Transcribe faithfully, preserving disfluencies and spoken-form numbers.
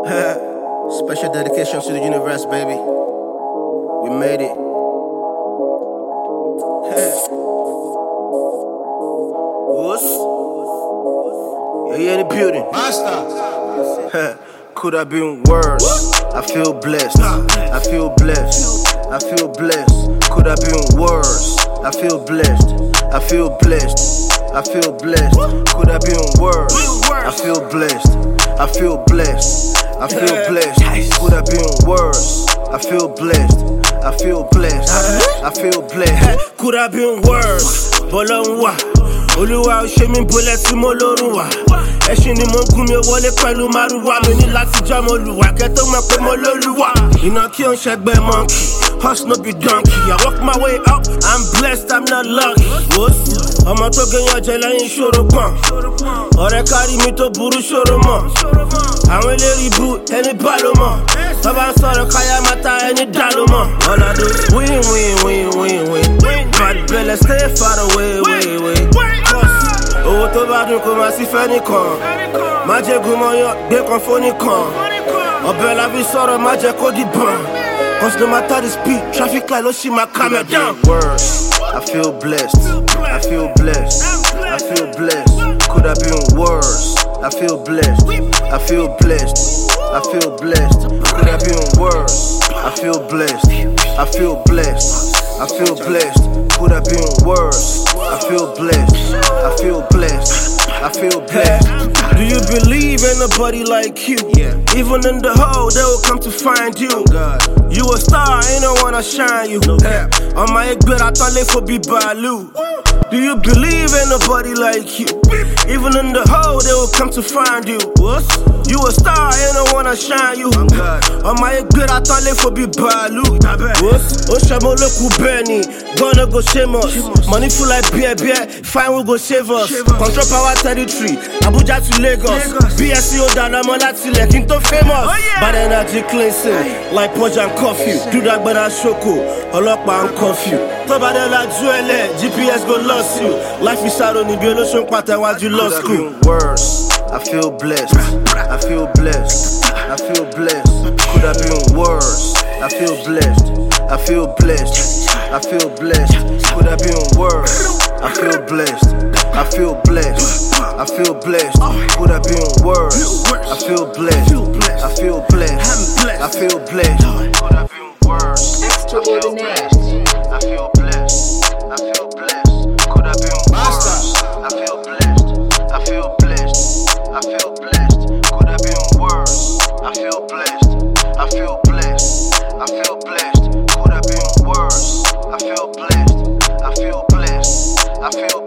Special dedication to the universe, baby. We made it. What's? Yeah, yeah, in the building. Master. Could have been worse. I feel blessed. I feel blessed. I feel blessed. Could have been worse. I feel blessed. I feel blessed. I feel blessed. Could have been worse. I feel blessed. I feel blessed. I feel blessed. Could have been worse. I feel blessed. I feel blessed. I feel blessed. Could have been worse. Bolonwa. Olúwa ó ṣe mí bólẹ̀ tí mo lórun wà. Ẹṣin ni mo ń gún mi wọlé pẹ̀lú márùwá. Mi ní láti jọ́ mo lùwà kẹ́ tó mọ̀ pé mo lólùwà. Iná kí ó ń ṣẹgbẹ́ monkey. Hush no be donkey. I walk my way up. I'm blessed, I'm not lucky. Ọmọ tó gẹ̀yàn jẹ lẹ́yìn ìṣòro kan. Ọ̀rẹ́ kárí mi tó burú ṣòro mọ̀. Àwọn eléré ibú ẹni bá ló mọ̀. Bàbá ń sọ̀rọ̀ káyà máa ta ẹni dá ló mọ̀. All I do is win, win, win, win, win. Bad belle stay far away, way, way. Owó tó bá dùn kò máa sí fẹ́ nìkan. Má jẹ́ gúnmọ́yán gbé kan fónìkan. Ọbẹ̀ la fi sọ̀rọ̀ má jẹ́ kó dìbọn. Cause no matter the speed, traffic light, don't see my camera down. Worse, I feel blessed. I feel blessed. I feel blessed. Could have been worse. I feel blessed. I feel blessed. I feel blessed. Could have been worse. I feel blessed. I feel blessed. I feel blessed. Could have been worse. I feel blessed. I feel blessed. I feel blessed. Do you believe in nobody like you? Yeah. Even in the hole, they will come to find you. Oh God. You a star, ain't no one to shine you. No hey. On my egg, I thought they for be Balu. Do you believe in nobody like you? Even in the hole, they will come to find you. What? You a star, ain't no one to shine you. Oh on my egg, I thought they for be Balu. What? Oshamo loku Benny, gonna go shame us. Money full like beer, beer, fine we go save us. Control power territory, Abuja to Lagos. B S C O down, I'm on that select, into famous. Bad energy cleansing, like punch and coffee. Do that but I shoko, Olokpa and curfew. Tobade la jewelry, G P S go lost you. Life is sad on the biological pattern while you lost school. Worse, I feel blessed. I feel blessed. I feel blessed. Could have been worse. I feel blessed. I feel blessed. I feel blessed. Could have been worse. I feel blessed. I feel blessed. I feel blessed. Could have been worse. I feel blessed. I feel blessed. I feel blessed. Could have been worse. Extraordinaire. I feel blessed. I feel blessed. Could have been worse. I feel blessed. I feel blessed. I feel blessed. Could have been worse. I feel blessed. I feel blessed. I feel blessed. Could have been worse. I feel blessed. I feel blessed. I feel